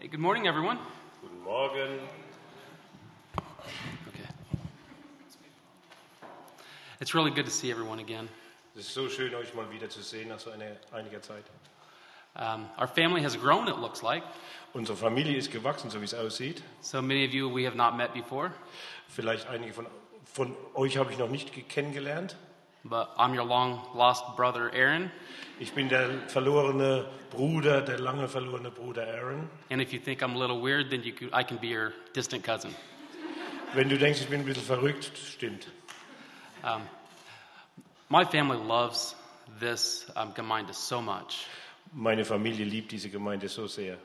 Hey, good morning, everyone. Guten Morgen. Okay. It's really good to see everyone again. Es ist so schön, euch mal wieder zu sehen nach so einiger Zeit. Our family has grown, it looks like. Unsere Familie ist gewachsen, so wie es aussieht. So many of you we have not met before, Vielleicht einige von euch habe ich noch nicht kennengelernt. but I'm your long-lost brother, Aaron. Ich bin der verlorene Bruder, der lange verlorene Bruder Aaron. And if you think I'm a little weird, then I can be your distant cousin. Wenn du denkst, ich bin ein bisschen verrückt, stimmt. My family loves this Gemeinde so much. Meine Familie liebt diese Gemeinde so sehr.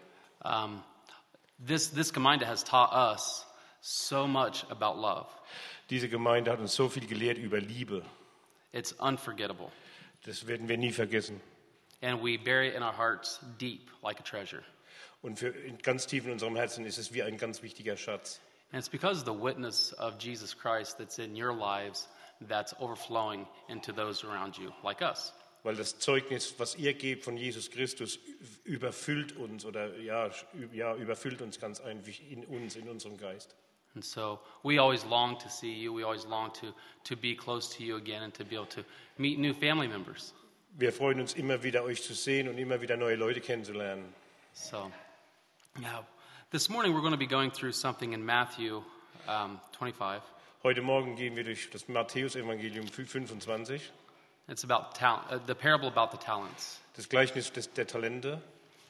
This Gemeinde has taught us so much about love. Diese Gemeinde hat uns so viel gelehrt über Liebe. It's unforgettable. Das werden wir nie vergessen. And we bury it in our hearts deep like a treasure. Und ganz tief in unserem Herzen ist es wie ein ganz wichtiger Schatz. And it's because of the witness of Jesus Christ that's in your lives that's overflowing into those around you, like us. Weil das Zeugnis, was ihr gebt von Jesus Christus, überfüllt uns oder überfüllt uns ganz einfach in unserem Geist. And so we always long to see you. We always long to be close to you again and to be able to meet new family members. Wir freuen uns immer wieder, euch zu sehen und immer wieder neue Leute kennenzulernen. So now, this morning we're going to be going through something in Matthew 25. Heute Morgen gehen wir durch das Matthäus-Evangelium 25, It's about the parable about the talents. das Gleichnis der Talente.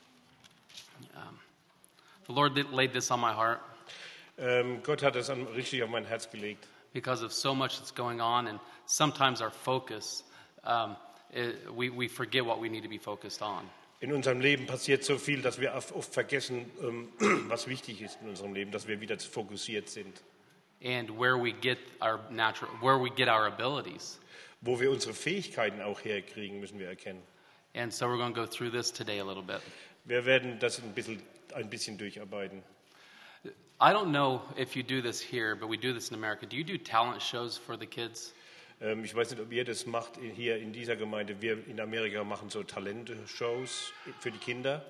The Lord laid this on my heart Gott hat es richtig auf mein Herz gelegt. because of so much that's going on, and sometimes our focus, we forget what we need to be focused on. In unserem Leben passiert so viel, dass wir oft vergessen, was wichtig ist in unserem Leben, dass wir wieder fokussiert sind. And where we get our abilities. Wo wir unsere Fähigkeiten auch herkriegen, müssen wir erkennen. And so we're going to go through this today a little bit. Wir werden das ein bisschen durcharbeiten. I don't know if you do this here, but we do this in America. Do you do talent shows for the kids? Ich weiß nicht, ob ihr das macht hier in dieser Gemeinde. Wir in Amerika machen so Talente-Shows für die Kinder.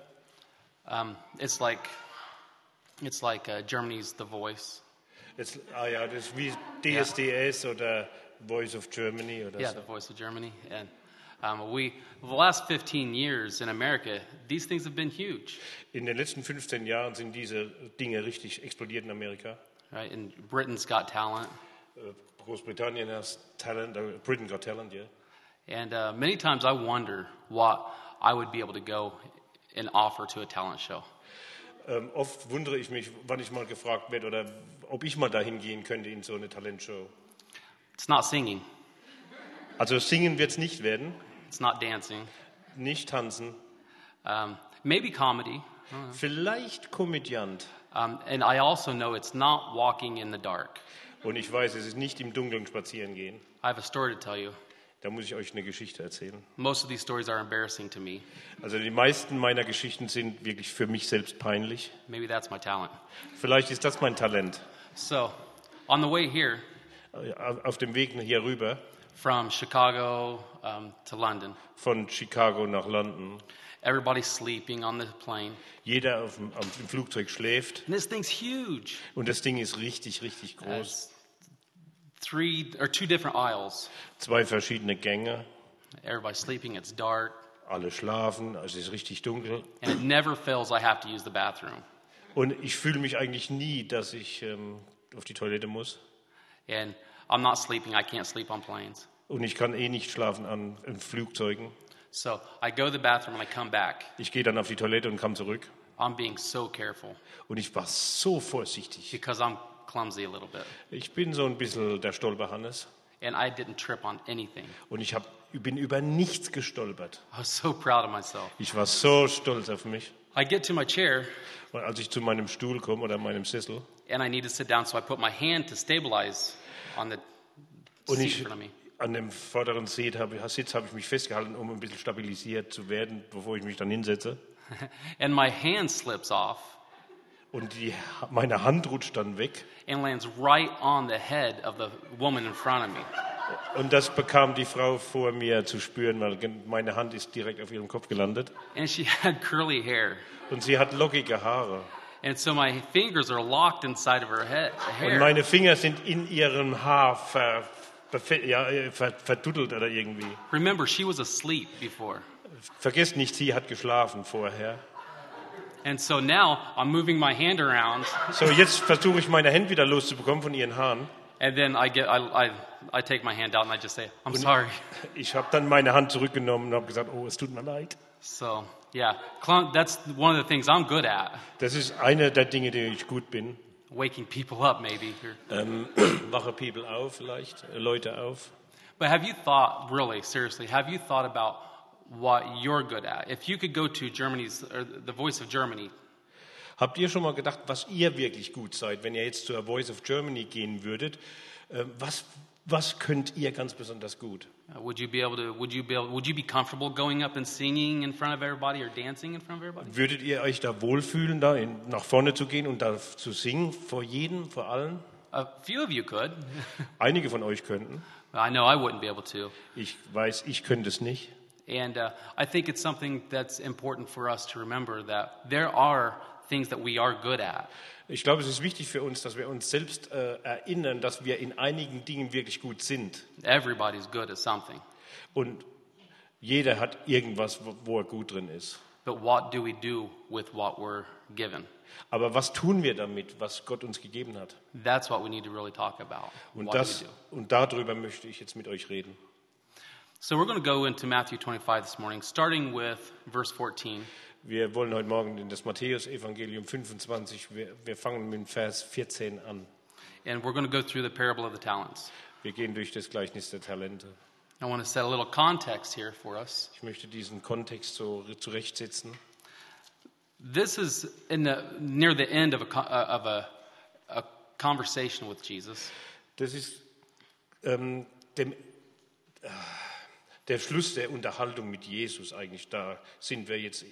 It's like Germany's The Voice. Das ist wie DSDS oder Voice of Germany oder Yeah, so. The Voice of Germany. And the last 15 years in America, these things have been huge. In den letzten 15 Jahren sind diese Dinge richtig explodiert in Amerika. Right? And Britain's Got Talent. Großbritannien has Talent, Britain Got Talent, yeah. And many times I wonder what I would be able to go and offer to a talent show. Oft wundere ich mich, wann ich mal gefragt werde oder ob ich mal dahin gehen könnte in so eine Talentshow. It's not singing. Also singen wird es nicht werden, It's not dancing. nicht tanzen, Maybe comedy. vielleicht Komödiant. And I also know it's not walking in the dark. Und ich weiß, es ist nicht im Dunkeln spazieren gehen. I have a story to tell you. Da muss ich euch eine Geschichte erzählen. Most of these stories are embarrassing to me. Also die meisten meiner Geschichten sind wirklich für mich selbst peinlich. Maybe that's my talent. Vielleicht ist das mein Talent. So, on the way here Auf dem Weg hier rüber, from Chicago to London, von Chicago nach London, everybody's sleeping on the plane. jeder im Flugzeug schläft And this thing's huge. und das Ding ist richtig, richtig groß. It's two different aisles. 2 verschiedene Gänge, Everybody's sleeping. It's dark. alle schlafen, es ist richtig dunkel. And it never fails I have to use the bathroom. Und ich fühle mich eigentlich nie, dass ich auf die Toilette muss. And I'm not sleeping. I can't sleep on planes. Und ich kann nicht schlafen in Flugzeugen. So I go to the bathroom and I come back. Ich gehe dann auf die Toilette und komme zurück. I'm being so careful Und ich war so vorsichtig. because I'm clumsy a little bit. Ich bin so ein bisschen der Stolperhannes. And I didn't trip on anything. Und ich bin über nichts gestolpert. I was so proud of myself. Ich war so stolz auf mich. I get to my chair Und als ich zu meinem Stuhl komme oder meinem Sessel and I need to sit down, so I put my hand to stabilize on the und seat in ich front of me. an dem vorderen Sitz habe ich mich festgehalten, um ein bisschen stabilisiert zu werden, bevor ich mich dann hinsetze. And my hand slips off Und meine Hand rutscht dann weg. and lands right on the head of the woman in front of me. Und das bekam die Frau vor mir zu spüren, weil meine Hand ist direkt auf ihrem Kopf gelandet. And she had curly hair. Und sie hat lockige Haare. And so my fingers are locked inside of her Und hair. meine Finger sind in ihrem Haar verduddelt oder irgendwie. Remember, she was asleep before. Vergesst nicht, sie hat geschlafen vorher. And so now I'm moving my hand around, So, jetzt versuche ich meine Hände wieder loszubekommen von ihren Haaren. and then I take my hand out and I just say, I'm sorry. Ich habe dann meine Hand zurückgenommen und habe gesagt, oh, es tut mir leid. So, yeah, that's one of the things I'm good at, Das ist eine der Dinge, die ich gut bin. waking people up maybe. Wache People auf vielleicht, Leute auf. But have you thought, really, seriously, have you thought about what you're good at? If you could go to the Voice of Germany, Habt ihr schon mal gedacht, was ihr wirklich gut seid, wenn ihr jetzt zur Voice of Germany gehen würdet? Was könnt ihr ganz besonders gut? would you be comfortable going up and singing in front of everybody or dancing in front of everybody? Würdet ihr euch da wohlfühlen, da nach vorne zu gehen und da zu singen, vor jedem, vor allen? A few of you could. Einige von euch könnten. I know I wouldn't be able to. Ich weiß, ich könnte es nicht. And I think it's something that's important for us to remember that there are things that we are good at. Ich glaube, es ist wichtig für uns, dass wir uns selbst erinnern, dass wir in einigen Dingen wirklich gut sind. Everybody's good at something. Und jeder hat irgendwas, wo er gut drin ist. But what do we do with what we're given? Aber was tun wir damit, was Gott uns gegeben hat? That's what we need to really talk about. What do we do? Und darüber möchte ich jetzt mit euch reden. So we're going to go into Matthew 25 this morning, starting with verse 14. Wir wollen heute Morgen in das Matthäus-Evangelium 25, wir fangen mit Vers 14 an. And we're going to go through the parable of the talents. Wir gehen durch das Gleichnis der Talente. I want to set a little context here for us. Ich möchte diesen Kontext so zurechtsetzen. This is near the end of a conversation with Jesus. Das ist der Schluss der Unterhaltung mit Jesus eigentlich. Da sind wir jetzt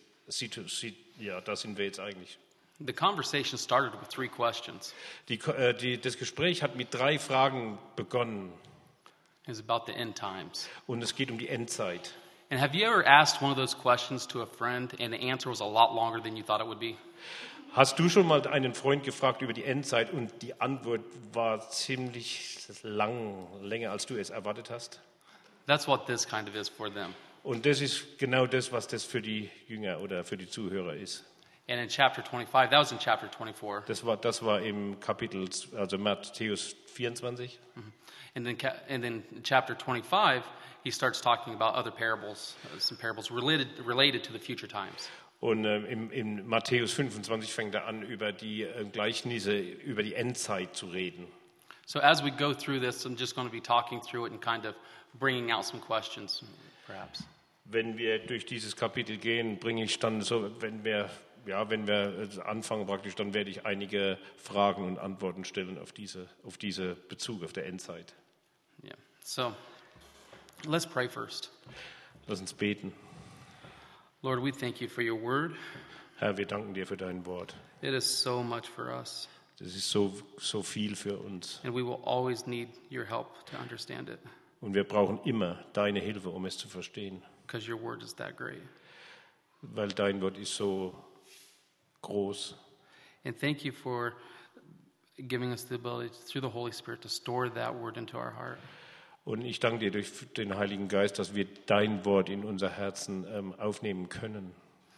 eigentlich. The conversation started with 3 questions. Das Gespräch hat mit 3 Fragen begonnen. It was about the end times. Und es geht um die Endzeit. And have you ever asked one of those questions to a friend and the answer was a lot longer than you thought it would be? Hast du schon mal einen Freund gefragt über die Endzeit und die Antwort war ziemlich lang, länger als du es erwartet hast? That's what this kind of is for them. Und das ist genau das, was das für die Jünger oder für die Zuhörer ist. And in chapter 25, that was in chapter 24. Das war im Kapitel, also Matthäus 24. And then in chapter 25, he starts talking about other parables, some parables related to the future times. Und in Matthäus 25 fängt er an, über die Gleichnisse, über die Endzeit zu reden. So as we go through this, I'm just going to be talking through it and kind of bringing out some questions, perhaps. Wenn wir durch dieses Kapitel gehen, bringe ich dann so, wenn wir anfangen praktisch, dann werde ich einige Fragen und Antworten stellen auf diese Bezug auf der Endzeit. Yeah. So let's pray first. Lass uns beten. Lord, we thank you for your word. Herr, wir danken dir für dein Wort. It is so much for us. Das ist so viel für uns. And we will always need your help to understand it. Und wir brauchen immer deine Hilfe, um es zu verstehen. Because your word is that great. Weil dein Wort ist so groß. And thank you for giving us the ability through the Holy Spirit to store that word into our heart. Und ich danke dir durch den Heiligen Geist, dass wir dein Wort in unser Herzen aufnehmen können.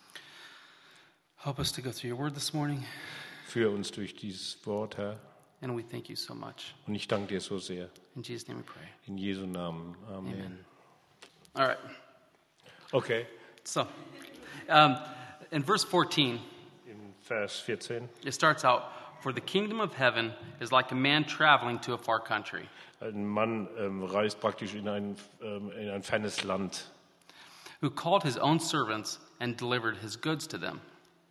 Help us to go through your word this morning. Führ uns durch dieses Wort, Herr. And we thank you so much. Und ich danke dir so sehr. In Jesus' name we pray. In Jesu Namen. Amen. Amen. All right. Okay. So, in verse 14, In Vers 14. it starts out, "For the kingdom of heaven is like a man traveling to a far country, Ein Mann reist praktisch in ein fernes Land. who called his own servants and delivered his goods to them."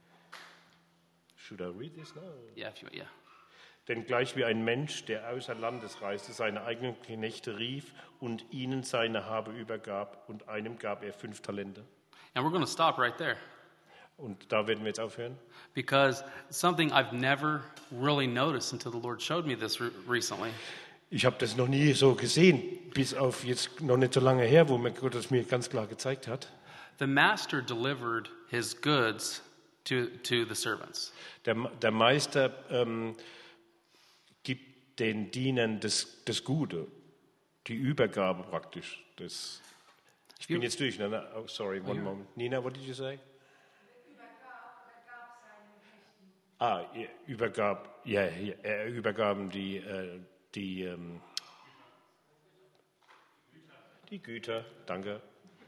Should I read this now? Yeah. Denn gleich wie ein Mensch, der außer Landes reiste, seine eigenen Knechte rief und ihnen seine Habe übergab, und einem gab er 5 Talente. And we're going to stop right there Und da werden wir jetzt aufhören. because something I've never really noticed until the Lord showed me this recently. Ich habe das noch nie so gesehen, bis auf jetzt noch nicht so lange her, wo mir Gott das mir ganz klar gezeigt hat. The master delivered his goods to the servants. Der Meister gibt den Dienern das Gute, die Übergabe praktisch. Ich bin jetzt durch. Oh, sorry, one moment. Nina, what did you say? Er übergaben die Güter. Danke.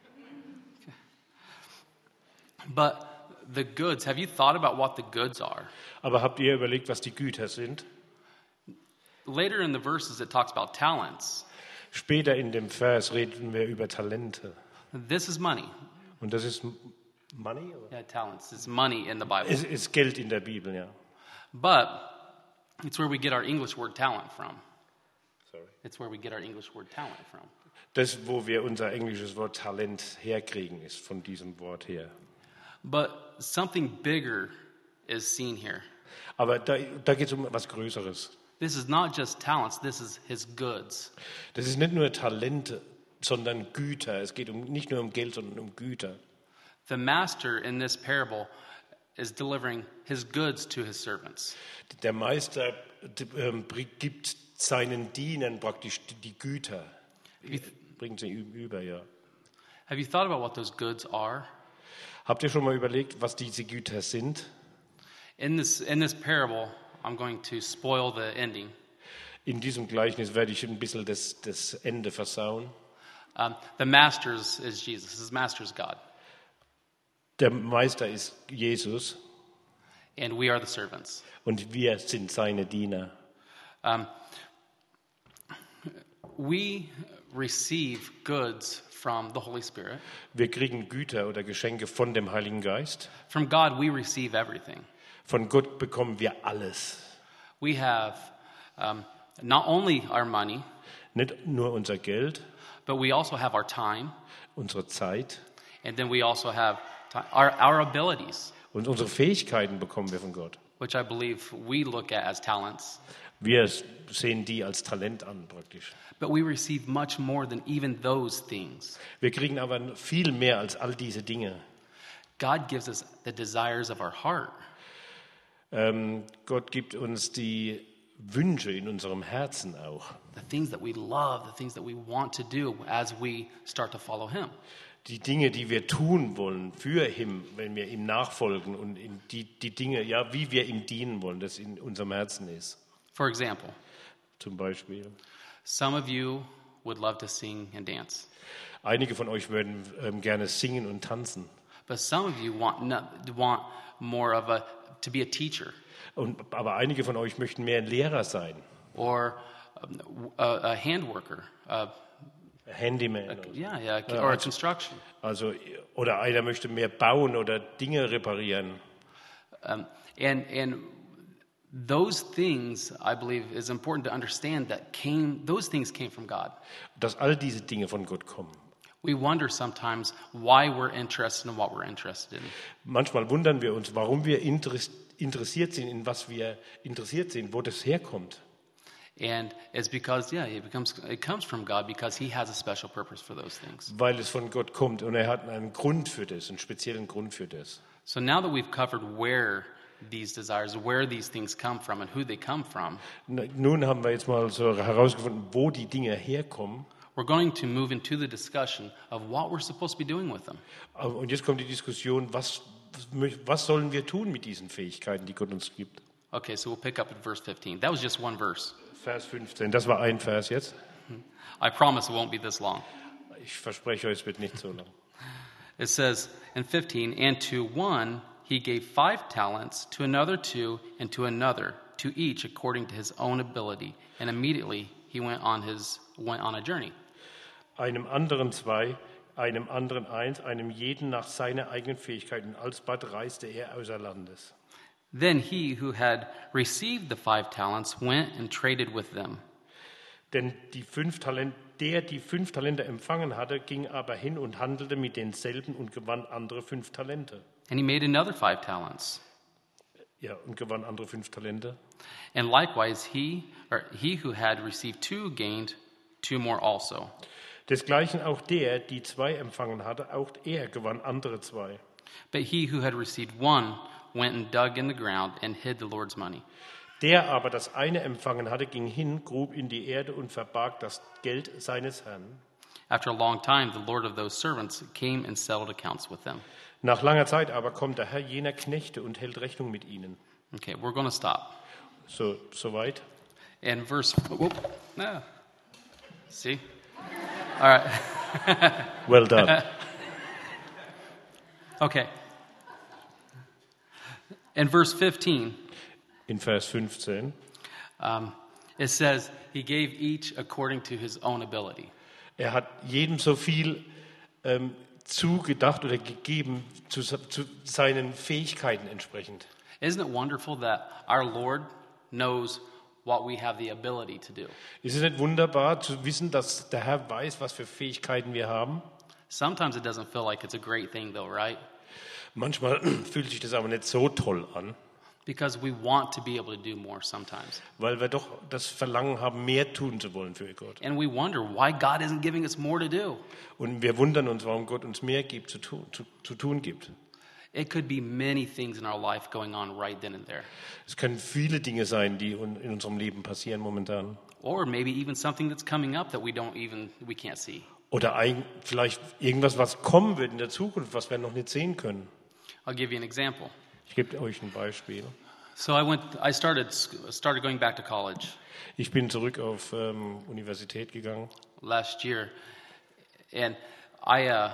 But the goods, have you thought about what the goods are? Aber habt ihr überlegt, was die Güter sind? Later in the verses, it talks about talents. Später in dem Vers reden wir über Talente. This is money. Und das ist Money? Oder? Yeah, talents. It's money in the Bible. Es ist Geld in der Bibel, ja. But it's where we get our English word talent from. Sorry. It's where we get our English word talent from. Das, wo wir unser englisches Wort Talent herkriegen, ist von diesem Wort her. But something bigger is seen here. Aber da geht es um etwas Größeres. This is not just talents, this is his goods. Das ist nicht nur Talente, sondern Güter. Es geht nicht nur um Geld, sondern um Güter. The master in this parable is delivering his goods to his servants. Der Meister gibt seinen Dienern praktisch die Güter. Bringt sie über, ja. Have you thought about what those goods are? Habt ihr schon mal überlegt, was diese Güter sind? In this parable, I'm going to spoil the ending. In diesem Gleichnis werde ich ein bisschen das Ende versauen. The master is Jesus. His master is God. Der Meister ist Jesus. And we are the servants. Und wir sind seine Diener. We receive goods from the Holy Spirit. Wir kriegen Güter oder Geschenke von dem Heiligen Geist. From God, we receive everything. Von Gott bekommen wir alles. We have not only our money, Nicht nur unser Geld, but we also have our time, unsere Zeit and then we also have our abilities, und unsere Fähigkeiten bekommen wir von Gott. which I believe we look at as talents. Wir sehen die als Talent an praktisch. But we receive much more than even those things. Wir kriegen aber viel mehr als all diese Dinge. God gives us the desires of our heart. Gott gibt uns die Wünsche in unserem Herzen auch. The things that we love, the things that we want to do as we start to follow Him. Die Dinge, die wir tun wollen für ihn, wenn wir ihm nachfolgen und die Dinge, ja, wie wir ihm dienen wollen, das in unserem Herzen ist. For example, Zum Beispiel. some of you would love to sing and dance. Einige von euch würden gerne singen und tanzen. But some of you want more of to be a teacher Aber einige von euch möchten mehr ein Lehrer sein. or a hand worker. Handyman. Oder so. Or a construction. Also, oder einer möchte mehr bauen oder Dinge reparieren. And those things, I believe, is important to understand that those things came from God. Dass all diese Dinge von Gott kommen. We wonder sometimes why we're interested in what we're interested in. Manchmal wundern wir uns, warum wir interessiert sind, in was wir interessiert sind, wo das herkommt. And it's because, it comes from God because He has a special purpose for those things. Weil es von Gott kommt und er hat einen Grund für das, einen speziellen Grund für das. So now that we've covered where these desires, where these things come from and who they come from, Nun haben wir jetzt mal so herausgefunden, wo die Dinge herkommen. we're going to move into the discussion of what we're supposed to be doing with them. Und jetzt kommt die Diskussion, was sollen wir tun mit diesen Fähigkeiten, die Gott uns gibt? Okay, so we'll pick up at verse 15. That was just one verse. Vers 15, das war ein Vers jetzt. I promise it won't be this long. Ich verspreche euch, es wird nicht so lang. It says in 15, and to one he gave 5 talents, to another 2, and to another, to each according to his own ability. And immediately he went on a journey. Einem anderen 2, einem anderen 1, einem jeden nach seiner eigenen Fähigkeit. Und alsbald reiste er außer Landes. Then he who had received the 5 talents went and traded with them. Denn die 5 Talente empfangen hatte, ging aber hin und handelte mit denselben und gewann andere 5 Talente. And he made another 5 talents. Ja, und gewann andere 5 Talente. And likewise he who had received 2 gained 2 more also. Desgleichen auch der, die 2 empfangen hatte, auch er gewann andere 2. But he who had received 1 went and dug in the ground and hid the Lord's money. Der aber das eine empfangen hatte, ging hin, grub in die Erde und verbarg das Geld seines Herrn. After a long time, the Lord of those servants came and settled accounts with them. Nach langer Zeit aber kommt der Herr jener Knechte und hält Rechnung mit ihnen. Okay, we're going to stop. Soweit. And verse, see? All right. Well done. Okay. In verse 15, In Vers 15. it says, he gave each according to his own ability. Er hat jedem so viel zugedacht oder gegeben zu seinen Fähigkeiten entsprechend. Isn't it wonderful that our Lord knows what we have the ability to do? Ist es nicht wunderbar zu wissen, dass der Herr weiß, was für Fähigkeiten wir haben? Sometimes it doesn't feel like it's a great thing though, right? Manchmal fühlt sich das aber nicht so toll an, Because we want to be able to do more sometimes. weil wir doch das Verlangen haben, mehr tun zu wollen für Gott. And we wonder why God isn't giving us more to do. Und wir wundern uns, warum Gott uns mehr gibt, zu tun gibt. It could be many things in our life going on right then and there. Es können viele Dinge sein, die in unserem Leben passieren momentan. Or maybe even something that's coming up that we can't see. Oder vielleicht irgendwas, was kommen wird in der Zukunft, was wir noch nicht sehen können. I'll give you an example. Ich gebe euch ein Beispiel. So I started going back to college Ich bin zurück auf Universität gegangen. last year, and I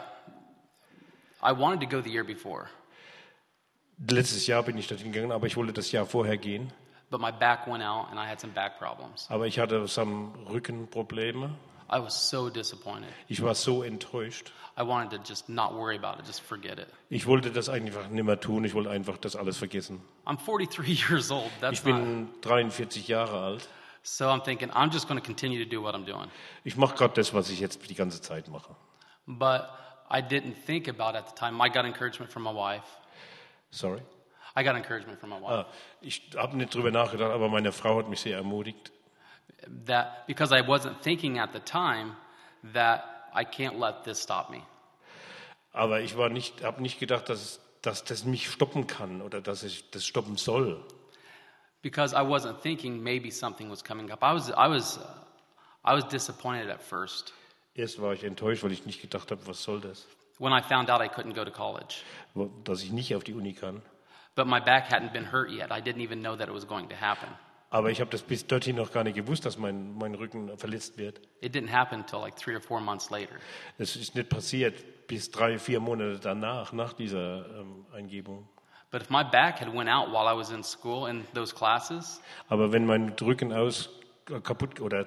wanted to go the year before, Letztes Jahr bin ich dorthin gegangen, aber ich wollte das Jahr vorher gehen. but my back went out and I had some back problems. Aber ich hatte some Rückenprobleme. I was so disappointed. Ich war so enttäuscht. I wanted to just not worry about it, just forget it. Ich wollte das einfach nicht mehr tun. Ich wollte einfach das alles vergessen. I'm 43 years old. Ich That's not. bin 43 Jahre alt. So I'm thinking I'm just going to continue to do what I'm doing. Ich mache gerade das, was ich jetzt die ganze Zeit mache. But I didn't think about at the time. I got encouragement from my wife. Sorry. I got encouragement from my wife. Ich habe nicht drüber nachgedacht, aber meine Frau hat mich sehr ermutigt. That because I wasn't thinking at the time that I can't let this stop me. Aber ich habe nicht gedacht, dass das mich stoppen kann oder dass ich das stoppen soll. Because I wasn't thinking maybe something was coming up. I was disappointed at first Erst war ich enttäuscht, weil ich nicht gedacht habe, was soll das? when I found out I couldn't go to college. Dass ich nicht auf die Uni kann. But my back hadn't been hurt yet. I didn't even know that it was going to happen. Aber ich habe das bis dorthin noch gar nicht gewusst, dass mein Rücken verletzt wird. It didn't happen until like 3 or 4 months later. Es ist nicht passiert bis 3-4 Monate danach, nach dieser Eingebung. But if my back had went out while I was in school in those classes, Aber wenn mein Rücken kaputt oder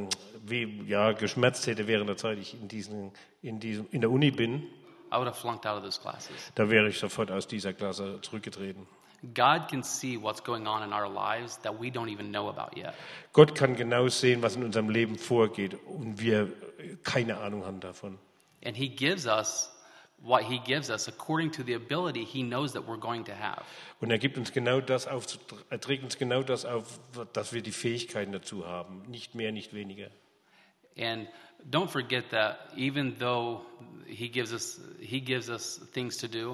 geschmerzt hätte während der Zeit, ich in der Uni bin, I would have flunked out of those classes. da wäre ich sofort aus dieser Klasse zurückgetreten. God can see what's going on in our lives that we don't even know about yet. Gott kann genau sehen, was in unserem Leben vorgeht und wir keine Ahnung haben davon. And he gives us what he gives us according to the ability he knows that we're going to have. Und er trägt uns genau das auf, dass wir die Fähigkeiten dazu haben. Nicht mehr, nicht weniger. And don't forget that even though he gives us things to do,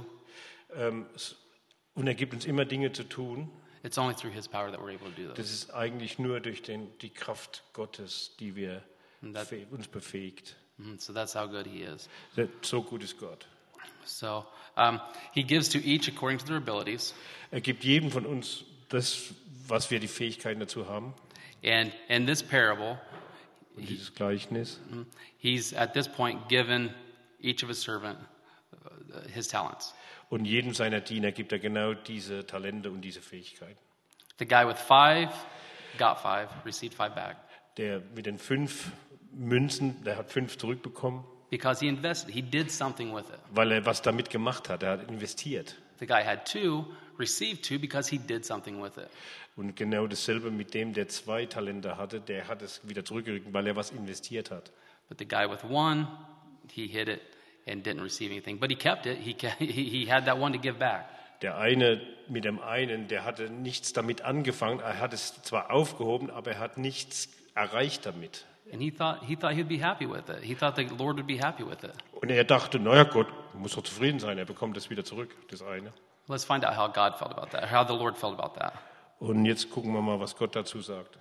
Und er gibt uns immer Dinge zu tun. it's only through his power that we're able to do Das those. ist eigentlich nur durch die Kraft Gottes, die uns befähigt. So that's how good he is. So gut ist Gott. So he gives to each according to their abilities. Er gibt jedem von uns das, was wir die Fähigkeiten dazu haben. And in this parable, Und dieses Gleichnis. he's at this point given each of his servant his talents. Und jedem seiner Diener gibt er genau diese Talente und diese Fähigkeiten. The guy with 5 got 5, received 5 back. Der mit den 5 Münzen, der hat 5 zurückbekommen, Because he invested. He did something with it. weil er was damit gemacht hat. Er hat investiert. The guy had 2, received 2 because he did something with it. Und genau dasselbe mit dem, der 2 Talente hatte, der hat es wieder zurückgerückt, weil er was investiert hat. But the guy with 1, he hid it and didn't receive anything. But he kept it. He had that one to give back. Der eine mit dem einen, der hatte nichts damit angefangen. Er hat es zwar aufgehoben, aber er hat nichts erreicht damit. And he thought he'd be happy with it. He thought the Lord would be happy with it. Und er dachte, naja, Gott muss doch zufrieden sein, er bekommt es wieder zurück, das eine. Let's find out how God felt about that, how the Lord felt about that. Und jetzt gucken wir mal, was Gott dazu sagt.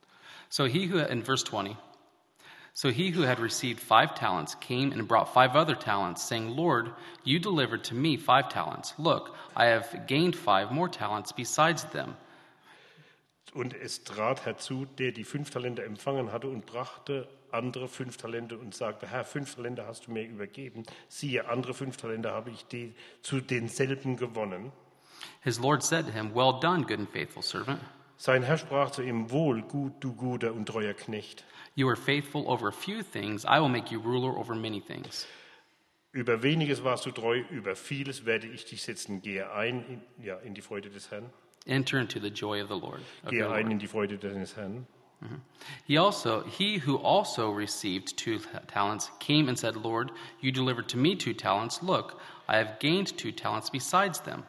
In verse 20, so he who had received 5 talents came and brought 5 other talents, saying, Lord, you delivered to me 5 talents. Look, I have gained 5 more talents besides them. Und es trat herzu, der die 5 Talente empfangen hatte und brachte andere 5 Talente und sagte, Herr, 5 Talente hast du mir übergeben. Siehe, andere 5 Talente habe ich zu denselben gewonnen. His Lord said to him, Well done, good and faithful servant. Sein Herr sprach zu ihm, wohl, gut, du guter und treuer Knecht. You are faithful over a few things. I will make you ruler over many things. Über weniges warst du treu, über vieles werde ich dich setzen. Gehe ein in die Freude des Herrn. Enter into the joy of the Lord. Gehe ein in die Freude deines Herrn. He who also received 2 talents came and said, Lord, you delivered to me 2 talents. Look, I have gained 2 talents besides them.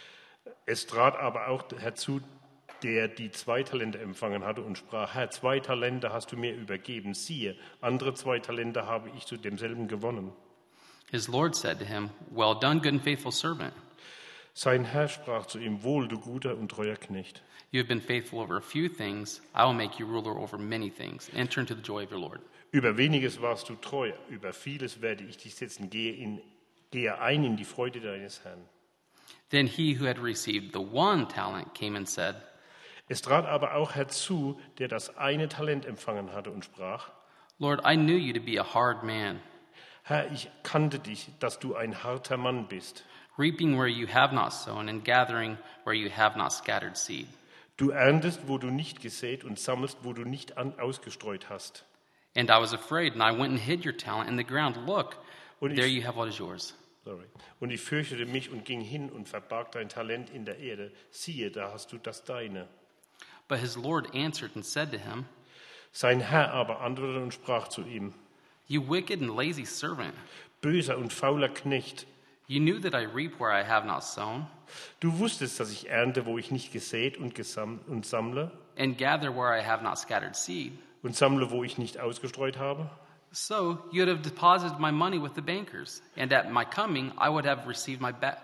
Es trat aber auch herzu, der die 2 Talente empfangen hatte und sprach, Herr, 2 Talente hast du mir übergeben. Siehe, andere 2 Talente habe ich zu demselben gewonnen. His Lord said to him, Well done, good and faithful servant. Sein Herr sprach zu ihm, wohl, du guter und treuer Knecht. You have been faithful over a few things. I will make you ruler over many things. Enter into the joy of your Lord. Über weniges warst du treu, über vieles werde ich dich setzen. Gehe ein in die Freude deines Herrn. Then he who had received the 1 talent came and said, Es trat aber auch herzu, der das 1 Talent empfangen hatte und sprach, Lord, I knew you to be a hard man, Herr, ich kannte dich, dass du ein harter Mann bist. reaping where you have not sown and gathering where you have not scattered seed. Du erntest, wo du nicht gesät und sammelst, wo du nicht ausgestreut hast. And I was afraid, and I went and hid your talent in the ground. Look, there you have what is yours. Und ich fürchtete mich und ging hin und verbarg dein Talent in der Erde. Siehe, da hast du das deine. But his Lord answered and said to him, Sein Herr aber antwortete und sprach zu ihm, You wicked and lazy servant, böser und fauler Knecht, you knew that I reap where I have not sown, du wusstest, dass ich ernte, wo ich nicht gesät und sammle, and gather where I have not scattered seed. und sammle, wo ich nicht ausgestreut habe. So you would have deposited my money with the bankers, and at my coming I would have received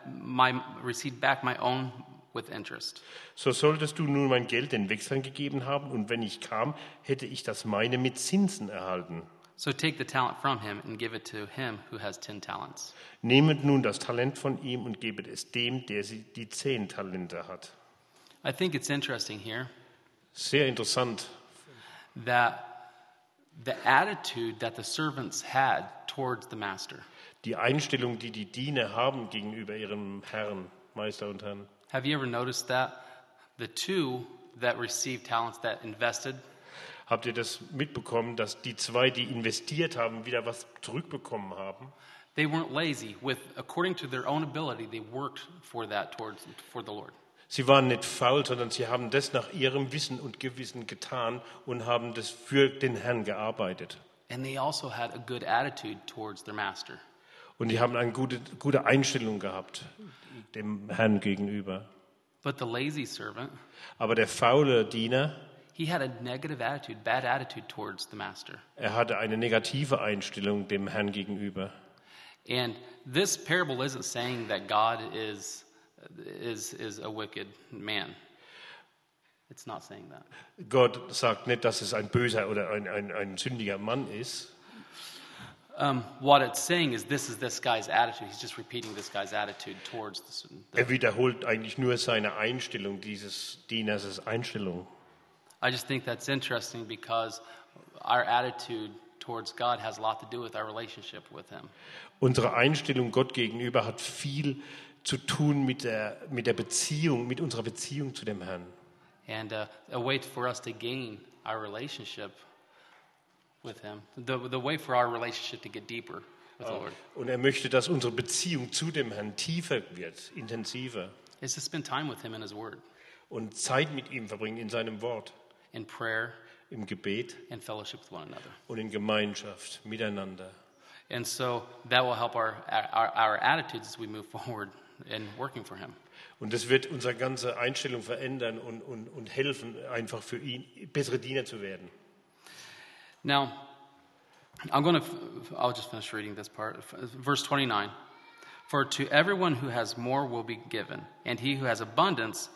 back my own with interest. So solltest du nun mein Geld den Wechseln gegeben haben, und wenn ich kam, hätte ich das meine mit Zinsen erhalten. So take the talent from him and give it to him who has 10 talents. Nehmet nun das Talent von ihm und gebet es dem, der die 10 Talente hat. I think it's interesting here Sehr interessant, that the attitude that the servants had towards the master. die Einstellung, die die Diener haben gegenüber ihrem Herrn, Meister und Herrn. Have you ever noticed that? The 2 that received talents that invested, Habt ihr das mitbekommen, dass die 2, die investiert haben, wieder was zurückbekommen haben? they weren't lazy. According to their own ability, they worked for the Lord. Sie waren nicht faul, sondern sie haben das nach ihrem Wissen und Gewissen getan und haben das für den Herrn gearbeitet. And they also had a good attitude towards their master. Und die haben eine gute Einstellung gehabt dem Herrn gegenüber. But the lazy servant, Aber der faule Diener, he had a negative attitude, bad attitude towards the master. er hatte eine negative Einstellung dem Herrn gegenüber. And this parable isn't saying that God is a wicked man. It's not saying that. Gott sagt nicht, dass es ein böser oder ein sündiger Mann ist. What it's saying is this guy's attitude. He's just repeating this guy's attitude towards Er wiederholt eigentlich nur seine Einstellung, dieses Dieners Einstellung. I just think that's interesting because our attitude towards God has a lot to do with our relationship with him. Unsere Einstellung Gott gegenüber hat viel zu tun mit der Beziehung, mit unserer Beziehung zu dem Herrn. And a way for us to gain our relationship with him, the way for our relationship to get deeper with the Lord, Und er möchte, dass unsere Beziehung zu dem Herrn tiefer wird, intensiver. is to spend time with him in his word, Und Zeit mit ihm verbringen in seinem Wort, in prayer, im Gebet and fellowship with one another. und in Gemeinschaft miteinander. And so that will help our attitudes as we move forward in working for him. Und das wird unsere ganze Einstellung verändern und helfen, einfach für ihn bessere Diener zu werden. Now, I'll just finish reading this part. Verse 29. For to everyone who has more will be given, and he who has abundance,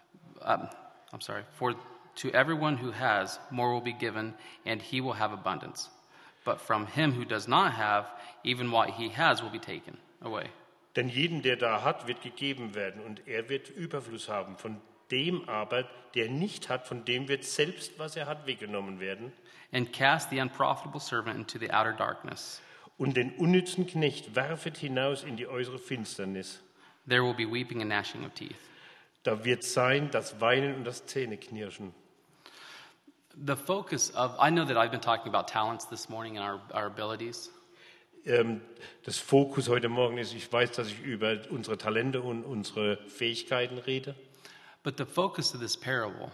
for to everyone who has more will be given, and he will have abundance. But from him who does not have, even what he has will be taken away. Denn jedem, der da hat, wird gegeben werden, und er wird Überfluss haben. Von dem aber, der nicht hat, von dem wird selbst, was er hat, weggenommen werden. And cast the unprofitable servant into the outer darkness. Und den unnützen Knecht werfet hinaus in die äußere Finsternis. There will be weeping and gnashing of teeth. Da wird sein das Weinen und das Zähneknirschen. The focus of, I know that I've been talking about talents this morning and our abilities. Das Fokus heute Morgen ist, ich weiß, dass ich über unsere Talente und unsere Fähigkeiten rede. But the focus of this parable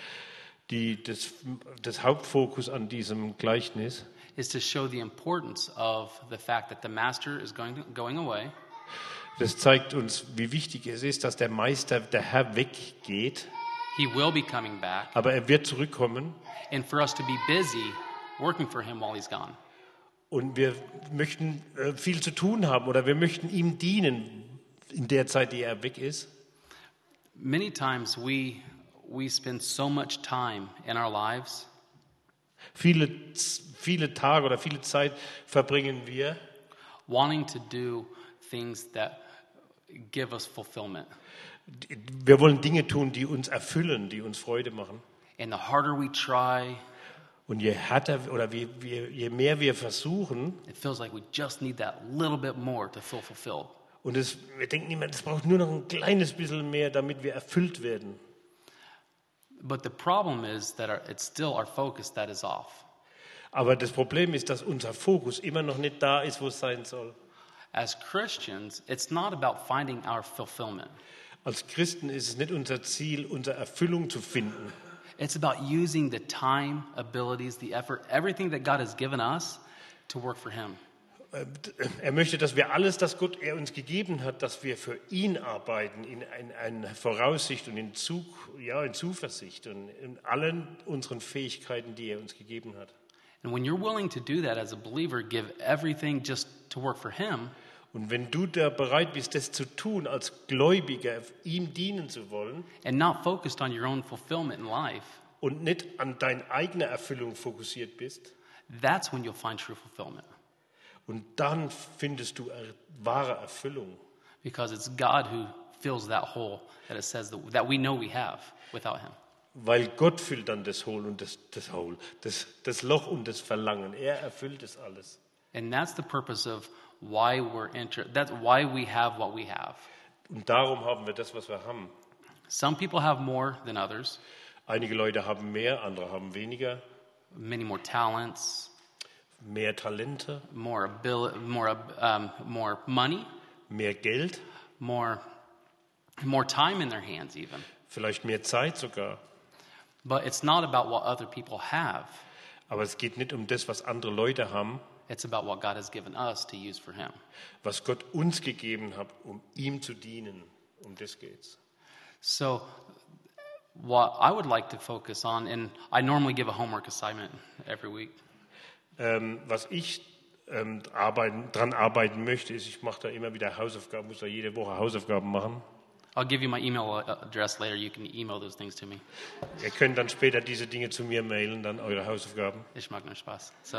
Das Hauptfokus an diesem Gleichnis is to show the importance of the fact that the master is going away. Das zeigt uns, wie wichtig es ist, dass der Meister, der Herr, weggeht. He will be coming back. Aber er wird zurückkommen. And for us to be busy working for him while he's gone. Und wir möchten viel zu tun haben oder wir möchten ihm dienen in der Zeit, die er weg ist. Many times we spend so much time in our lives. Viele Tage oder viele Zeit verbringen wir wanting to do things that give us fulfillment. Wir wollen Dinge tun, die uns erfüllen, die uns Freude machen. And the harder we try, und je härter oder je mehr wir versuchen, it feels like we just need that little bit more to feel fulfilled. Und wir denken immer, das braucht nur noch ein kleines bisschen mehr, damit wir erfüllt werden. But the problem is that it's still our focus that is off. Aber das Problem ist, dass unser Fokus immer noch nicht da ist, wo es sein soll. As Christians, it's not about finding our fulfillment. Als Christen ist es nicht unser Ziel, unsere Erfüllung zu finden. It's about using the time, abilities, the effort, everything that God has given us to work for Him. Er möchte, dass wir alles, das Gott uns gegeben hat, dass wir für ihn arbeiten, in Voraussicht und in Zuversicht und in allen unseren Fähigkeiten, die er uns gegeben hat. And when you're willing to do that as a believer, give everything just to work for Him. Und wenn du da bereit bist, das zu tun, als Gläubiger ihm dienen zu wollen, and not focused on your own fulfillment in life, und nicht an deine eigene Erfüllung fokussiert bist, that's when you'll find true fulfillment. Und dann findest du wahre Erfüllung. Because it's God who fills that hole that it says that we know we have without Him. Weil Gott füllt dann das Hole und das Loch und das Verlangen. Er erfüllt es alles. And that's the purpose of why that's why we have what we have. Und darum haben wir das, was wir haben. Some people have more than others. Einige Leute haben mehr, andere haben weniger. Many more talents. Mehr Talente, more money, mehr Geld, more time in their hands even. Vielleicht mehr Zeit sogar. But it's not about what other people have. Aber es geht nicht um das, was andere Leute haben. It's about what God has given us to use for Him. Was Gott uns gegeben hat, um ihm zu dienen. Um das geht's. So, what I would like to focus on, and I normally give a homework assignment every week. Was ich dran arbeiten möchte, ist, ich mache da immer wieder Hausaufgaben, muss da jede Woche Hausaufgaben machen. I'll give you my email address later. You can email those things to me. Ihr könnt dann später diese Dinge zu mir mailen, dann eure Hausaufgaben. Ich mag nur Spaß. So,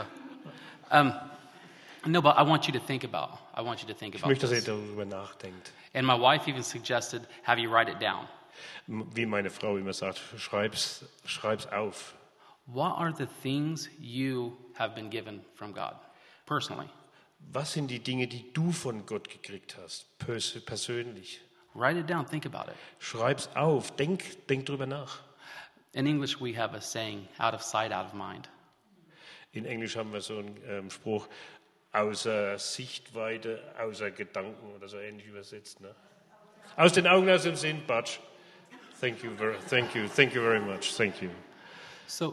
no, but I want you to think about. Ich möchte, dass ihr darüber nachdenkt. And my wife even suggested, have you write it down. Wie meine Frau immer sagt, schreib's auf. What are the things you have been given from God, personally? Was sind die Dinge, die du von Gott gekriegt hast, persönlich? Write it down, think about it. Schreib's auf, denk drüber nach. In English we have a saying, out of sight, out of mind. In Englisch haben wir so einen Spruch, außer Sichtweite, außer Gedanken oder so ähnlich übersetzt. Ne? Aus den Augen, aus dem Sinn, Batsch. Thank you very much, thank you. So,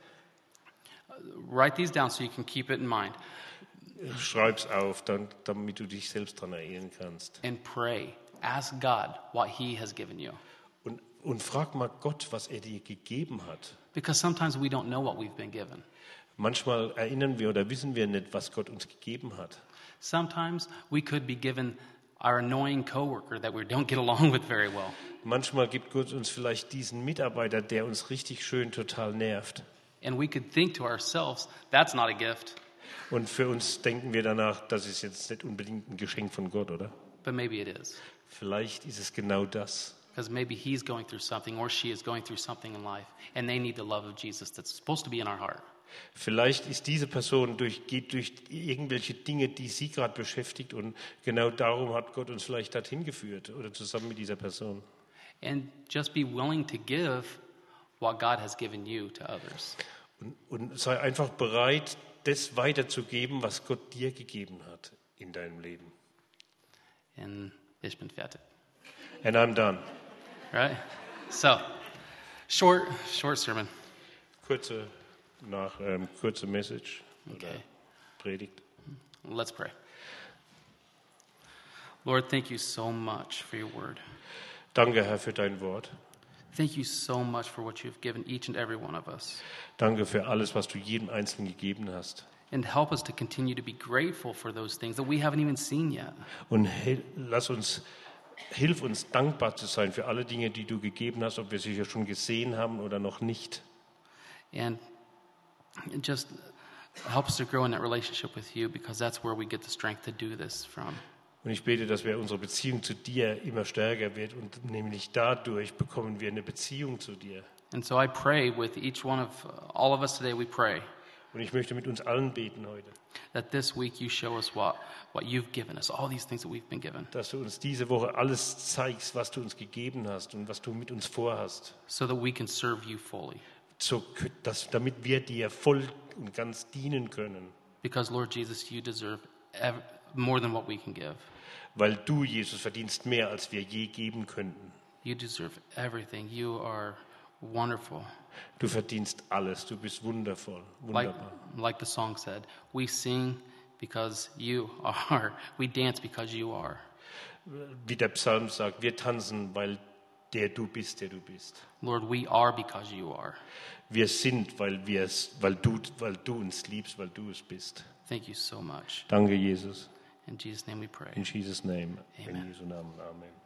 write these down so you can keep it in mind. Schreib's auf, damit du dich selbst daran erinnern kannst. And pray. Ask God what He has given you. Und frag mal Gott, was er dir gegeben hat. Because sometimes we don't know what we've been given. Manchmal erinnern wir oder wissen wir nicht, was Gott uns gegeben hat. Sometimes we could be given our annoying coworker that we don't get along with very well. Manchmal gibt Gott uns vielleicht diesen Mitarbeiter, der uns richtig schön total nervt. And we could think to ourselves, that's not a gift, Und für uns denken wir danach, das ist jetzt nicht unbedingt ein Geschenk von Gott, oder? but maybe it is. Vielleicht ist es genau das. Because maybe he's going through something or she is going through something in life, and they need the love of Jesus that's supposed to be in our heart. Vielleicht ist diese Person geht durch irgendwelche Dinge, die sie gerade beschäftigt, und genau darum hat Gott uns vielleicht dorthin geführt oder zusammen mit dieser Person. And just be willing to give what God has given you to others. Und sei einfach bereit, das weiterzugeben, was Gott dir gegeben hat in deinem Leben. And ich bin fertig. And I'm done. Right? So, short sermon. Kurze Message oder Okay. Predigt. Let's pray. Lord, thank you so much for your word. Danke, Herr, für dein Wort. Thank you so much for what you've given each and every one of us. Danke für alles, was du jedem Einzelnen gegeben hast. And help us to continue to be grateful for those things that we haven't even seen yet. Und hilf uns dankbar zu sein für alle Dinge, die du gegeben hast, ob wir sie ja schon gesehen haben oder noch nicht. And just help us to grow in that relationship with you, because that's where we get the strength to do this from. Und ich bete, dass unsere Beziehung zu dir immer stärker wird, und nämlich dadurch bekommen wir eine Beziehung zu dir. And so I pray with each one of all of us today, we pray Und ich möchte mit uns allen beten heute, that this week you show us what you've given us, all these things that we've been given, dass du uns diese Woche alles zeigst, was du uns gegeben hast und was du mit uns vorhast, so that we can serve you fully. damit wir dir voll und ganz dienen können. Because, Lord Jesus, you deserve more than what we can give. Weil du, Jesus, verdienst mehr, als wir je geben könnten. You deserve everything. You are wonderful. Du verdienst alles, du bist wundervoll, Like, wunderbar. like the song said, we sing because you are. We dance because you are. Wie der Psalm sagt, wir tanzen, weil du bist, der du bist. Lord, we are because you are. Wir sind, weil du uns liebst, weil du es bist. Thank you so much. Danke, Jesus. In Jesus' name we pray. In Jesus' name. Amen. In Jesu Namen. Amen.